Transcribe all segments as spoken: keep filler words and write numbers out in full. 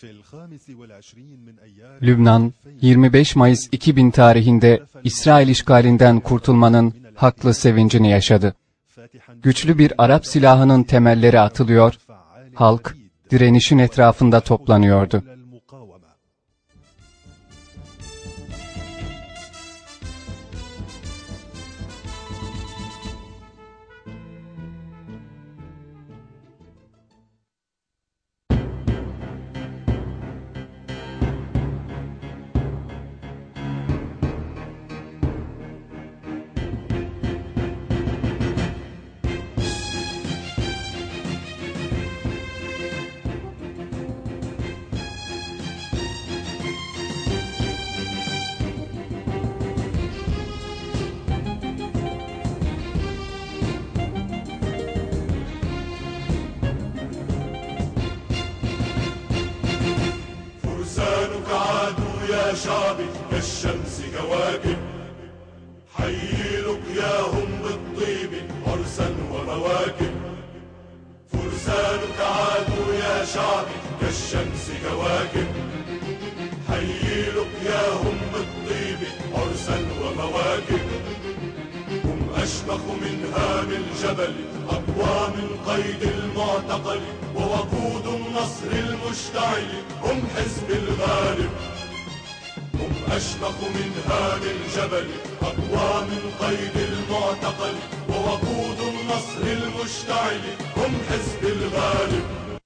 Lübnan, yirmi beş Mayıs iki bin tarihinde İsrail işgalinden kurtulmanın haklı sevincini yaşadı. Güçlü bir Arap silahının temelleri atılıyor, halk direnişin etrafında toplanıyordu. شعبي كالشمس كواكب حيي لقياهم بالطيب عرسا ومواكب فرسانك عادوا يا شعبي كالشمس كواكب حيي لقياهم بالطيب عرسا ومواكب هم أشمخ من هام الجبل أقوى من قيد المعتقل ووقود النصر المشتعل هم حزب الغالب هم أشمخ من هام الجبل أقوى من قيد المعتقل ووقود النصر المشتعل هم حزب الغالب.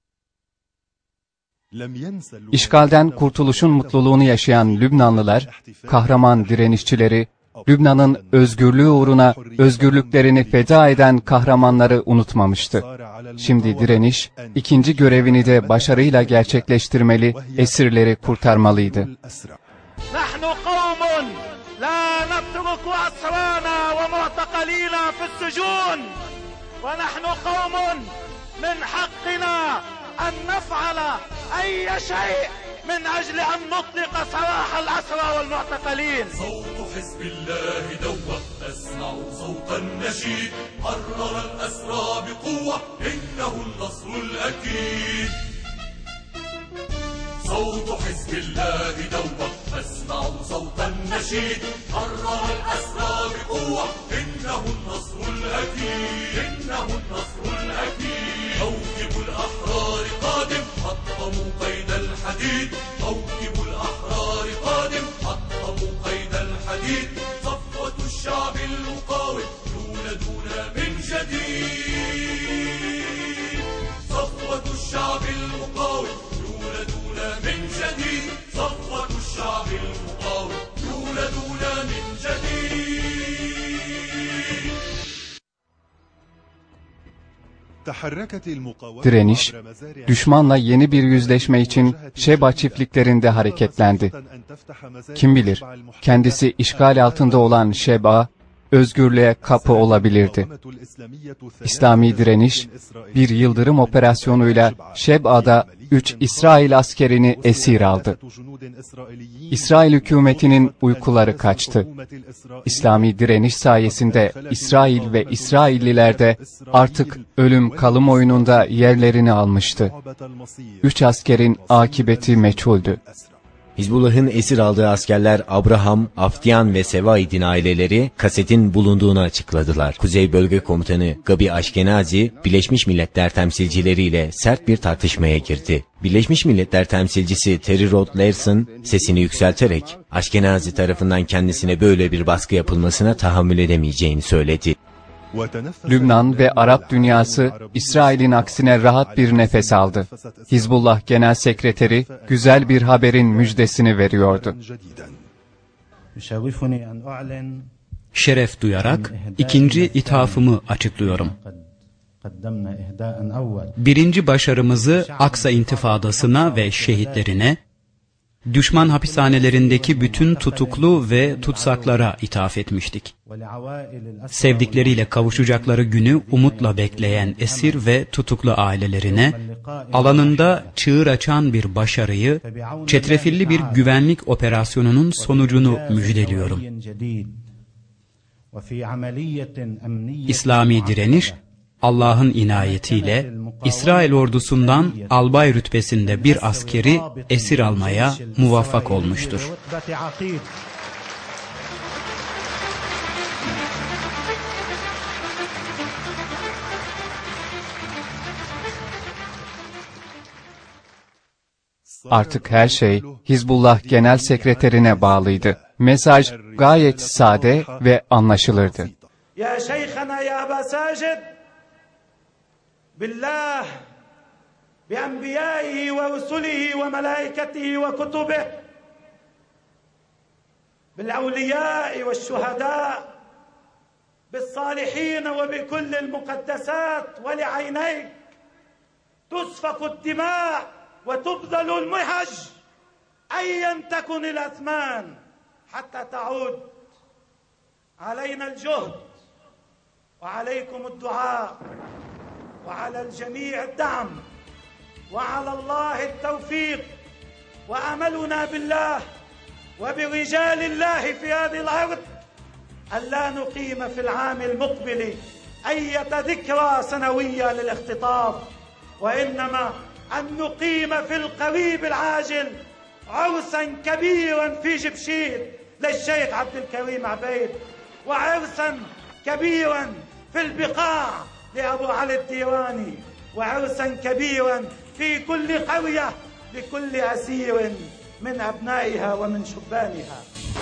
İşgalden kurtuluşun mutluluğunu yaşayan Lübnanlılar, kahraman direnişçileri, Lübnan'ın özgürlüğü uğruna özgürlüklerini feda eden kahramanları unutmamıştı. Şimdi direniş, ikinci görevini de başarıyla gerçekleştirmeli, esirleri kurtarmalıydı. نحن قوم لا نترك أسرانا ومعتقلينا في السجون ونحن قوم من حقنا أن نفعل أي شيء من أجل أن نطلق سراح الأسرى والمعتقلين. صوت حزب الله دوّة أسمع صوت النشيد حرر الأسرى بقوة إنه النصر الأكيد. صوت حزب الله دوّة أسمع صوت النشيد حرر الأسرى بقوة إنه النصر الأكيد إنه النصر الأكيد. موكب الأحرار قادم حطموا قيد الحديد موكب الأحرار قادم حطموا قيد الحديد. صفوة الشعب المقاوم يولدون من جديد صفوة الشعب المقاوم يولدون من جديد صفوة الشعب المقاوم يولدون من جديد. Direniş, düşmanla yeni bir yüzleşme için Şeba çiftliklerinde hareketlendi. Kim bilir, kendisi işgal altında olan Şeba, özgürlüğe kapı olabilirdi. İslami direniş, bir yıldırım operasyonuyla Şeba'da üç İsrail askerini esir aldı. İsrail hükümetinin uykuları kaçtı. İslami direniş sayesinde İsrail ve İsrailliler de artık ölüm kalım oyununda yerlerini almıştı. Üç askerin akıbeti meçhuldü. Hizbullah'ın esir aldığı askerler Abraham, Aftiyan ve Sevaid'in aileleri kasetin bulunduğunu açıkladılar. Kuzey Bölge Komutanı Gabi Ashkenazi, Birleşmiş Milletler temsilcileriyle sert bir tartışmaya girdi. Birleşmiş Milletler temsilcisi Terry Rod Larson sesini yükselterek Ashkenazi tarafından kendisine böyle bir baskı yapılmasına tahammül edemeyeceğini söyledi. Lübnan ve Arap dünyası İsrail'in aksine rahat bir nefes aldı. Hizbullah Genel Sekreteri güzel bir haberin müjdesini veriyordu. Şeref duyarak ikinci ithafımı açıklıyorum. Birinci başarımızı Aksa İntifadası'na ve şehitlerine, düşman hapishanelerindeki bütün tutuklu ve tutsaklara ithaf etmiştik. Sevdikleriyle kavuşacakları günü umutla bekleyen esir ve tutuklu ailelerine, alanında çığır açan bir başarıyı, çetrefilli bir güvenlik operasyonunun sonucunu müjdeliyorum. İslami direniş, Allah'ın inayetiyle İsrail ordusundan albay rütbesinde bir askeri esir almaya muvaffak olmuştur. Artık her şey Hizbullah Genel Sekreterine bağlıydı. Mesaj gayet sade ve anlaşılırdı. Ya şeyhana ya Aba Sacid, billah, bi enbiyaihi ve rusulihi ve melaiketihi ve kutubihi, bil evliyai ve şuhada, bil salihin ve bi kullil mukaddesat ve li ayneyk, tusfakut dima ve tubzalul muhac, ayyen tekunil athman, hatta ta'ud علينا الجهد وعليكم الدعاء وعلى الجميع الدعم وعلى الله التوفيق وأملنا بالله وبرجال الله في هذه الأرض ألا نقيم في العام المقبل أية ذكرى سنوية للاختطاف، وإنما أن نقيم في القريب العاجل عرسا كبيرا في جبشير للشيخ عبد الكريم عبيد، وعرسا كبيرا في البقاع لأبو علي الديواني، وعرسا كبيرا في كل قرية لكل أسير من أبنائها ومن شبانها.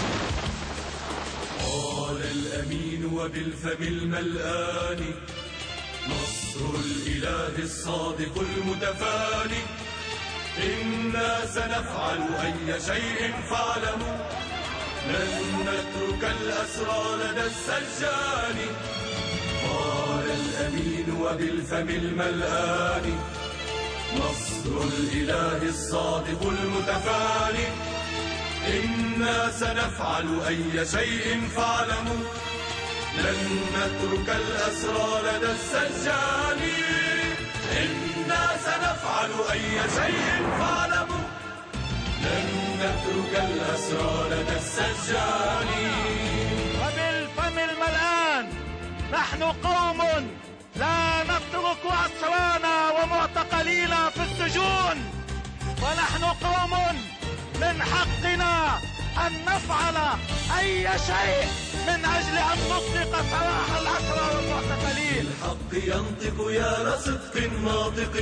قال الأمين وبالفم الملآن نصر الإله الصادق المتفاني، إنا سنفعل أي شيء فاعلموا لن نترك الأسرى لدى السجان. قال الأمين وبالفم الملآن نصر الإله الصادق المتفاني، إنا سنفعل أي شيء فاعلموا لن نترك الأسرى لدى السجان. إنا سنفعل أي شيء فاعلموا لن نترك الأسرى لدى السجان. وبالفم الملآن نحن قوم لا نترك أسرانا ومعتقلينا في السجون، ونحن قوم من حقنا أن نفعل أي شيء من أجل أن نطلق سراح الأسرى والمعتقلين. الحق ينطق يا لصدق ناطق،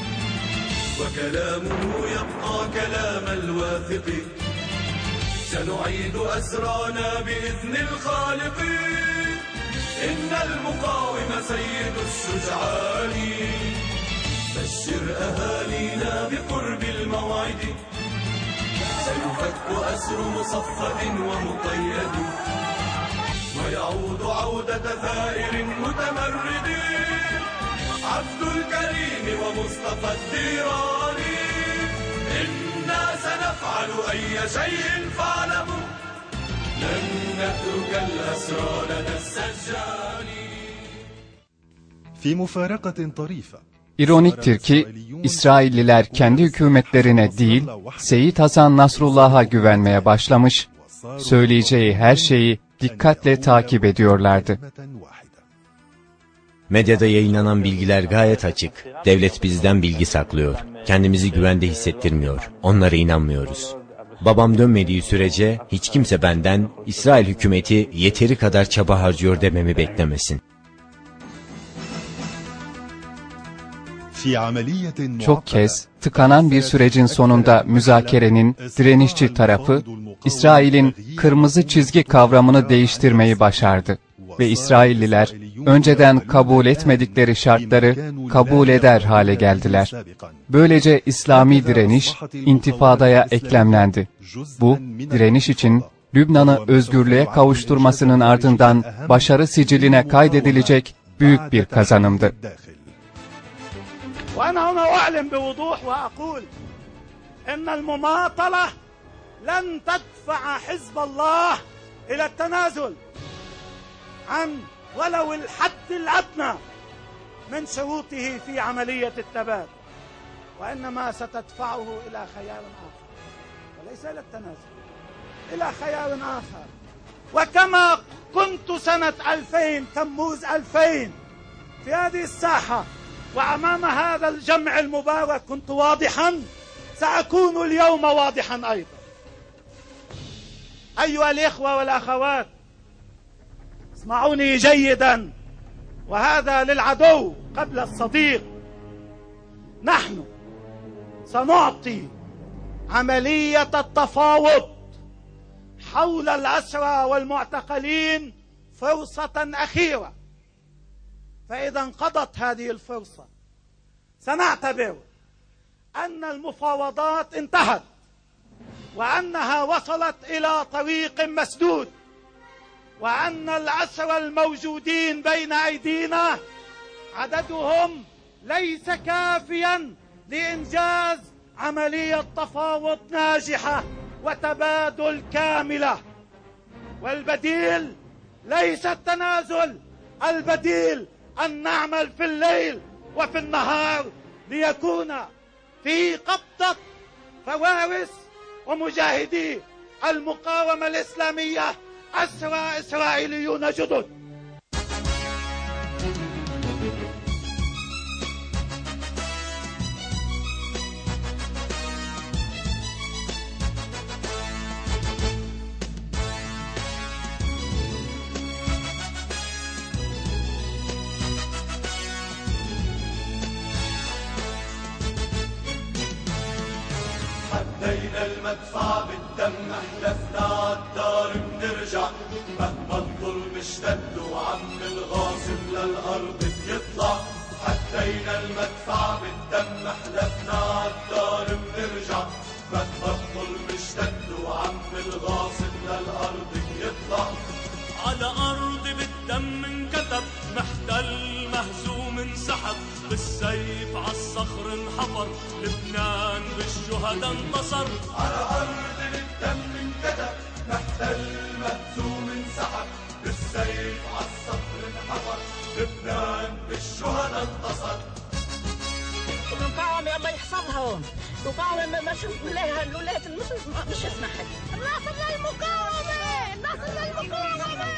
وكلامه يبقى كلام الواثق. سنعيد أسرانا بإذن الخالق، إن المقاوم سيد الشجعان. بشر أهالينا بقرب الموعد، سيفك أسر مصفد ومقيد، ويعود عودة ثائر متمرد. عبد الكريم ومصطفى الديراني، إنا سنفعل أي شيء فاعلموا لن نترك الأسرى لدى السجان. في مفارقة طريفة İroniktir ki İsrailliler kendi hükümetlerine değil, Seyyid Hasan Nasrullah'a güvenmeye başlamış, söyleyeceği her şeyi dikkatle takip ediyorlardı. Medyada yayınlanan bilgiler gayet açık. Devlet bizden bilgi saklıyor. Kendimizi güvende hissettirmiyor. Onlara inanmıyoruz. Babam dönmediği sürece hiç kimse benden İsrail hükümeti yeteri kadar çaba harcıyor dememi beklemesin. Çok kez tıkanan bir sürecin sonunda müzakerenin direnişçi tarafı, İsrail'in kırmızı çizgi kavramını değiştirmeyi başardı ve İsrailliler önceden kabul etmedikleri şartları kabul eder hale geldiler. Böylece İslami direniş intifadaya eklemlendi. Bu, direniş için Lübnan'ı özgürlüğe kavuşturmasının ardından başarı siciline kaydedilecek büyük bir kazanımdı. وأنا هنا أعلن بوضوح وأقول إن المماطلة لن تدفع حزب الله إلى التنازل عن ولو الحد الأدنى من شروطه في عملية الثبات، وإنما ستدفعه إلى خيار آخر وليس إلى التنازل، إلى خيار آخر. وكما كنت سنة ألفين تموز ألفين في هذه الساحة وأمام هذا الجمع المبارك كنت واضحا، سأكون اليوم واضحا أيضا. أيها الإخوة والأخوات، اسمعوني جيدا، وهذا للعدو قبل الصديق. نحن سنعطي عملية التفاوض حول الأسرى والمعتقلين فرصة أخيرة، فإذا انقضت هذه الفرصة سنعتبر أن المفاوضات انتهت وأنها وصلت إلى طريق مسدود، وأن الأسرى الموجودين بين أيدينا عددهم ليس كافيا لإنجاز عملية تفاوض ناجحة وتبادل كاملة. والبديل ليس التنازل، البديل أن نعمل في الليل وفي النهار ليكون في قبضة فوارس ومجاهدي المقاومة الإسلامية أسرى إسرائيليون جدد. حدينا المدفع بالدم، حلفنا الدار بنرجع، مهما الظلم اشتد وعم الغاصب للأرض بيطلع. حدينا المدفع بالدم، حلفنا الدار بنرجع، مهما الظلم اشتد وعم الغاصب للأرض بيطلع. على أرض بالدم انكتب، محتل مهزوم انسحب، بالسيف عالصخر انحفر، لبنان بالشهداء انتصر. على أرض بالدم انكتب، محتل مهزوم انسحب، بالسيف عالصخر انحفر، لبنان بالشهداء انتصر. المقاومة الله يحفظها هون، المقاومة ما شفت لها الولايات المسلمة مش اسمحت. النصر للمقاومة، النصر للمقاومة.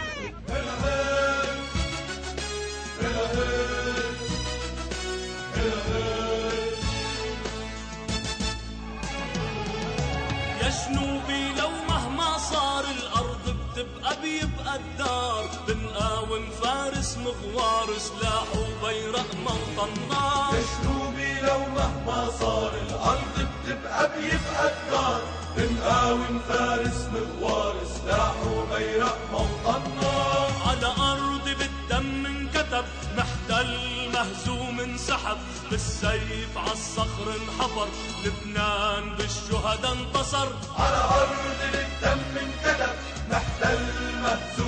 يا جنوبي لو مهما صار الأرض بتبقى بيبقى الدار، بنقاوم فارس مغوار سلاح وبيرق موطننا. يا جنوبي لو مهما صار الأرض بتبقى بيبقى الدار، بنقاوم فارس مغوار سلاح وبيرق موطننا. على أرض بالدم انكتب، محتل مهزوم انسحب، بالسيف عالصخر انحفر، لبنان بالشهداء انتصر. على أرض بالدم انكتب، محتل مهزوم